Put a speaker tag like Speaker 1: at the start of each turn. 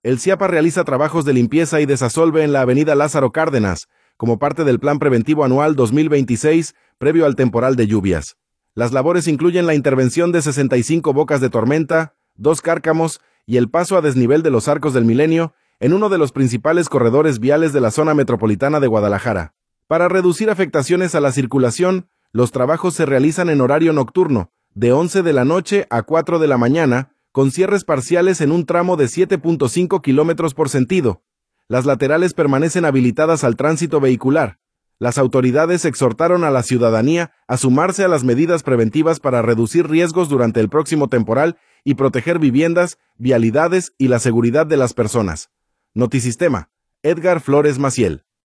Speaker 1: El CIAPA realiza trabajos de limpieza y desasolve en la avenida Lázaro Cárdenas, como parte del Plan Preventivo Anual 2026, previo al temporal de lluvias. Las labores incluyen la intervención de 65 bocas de tormenta, 2 cárcamos y el paso a desnivel de los Arcos del Milenio en uno de los principales corredores viales de la zona metropolitana de Guadalajara. Para reducir afectaciones a la circulación, los trabajos se realizan en horario nocturno, de 11 de la noche a 4 de la mañana, con cierres parciales en un tramo de 7.5 kilómetros por sentido. Las laterales permanecen habilitadas al tránsito vehicular. Las autoridades exhortaron a la ciudadanía a sumarse a las medidas preventivas para reducir riesgos durante el próximo temporal y proteger viviendas, vialidades y la seguridad de las personas. Notisistema, Edgar Flores Maciel.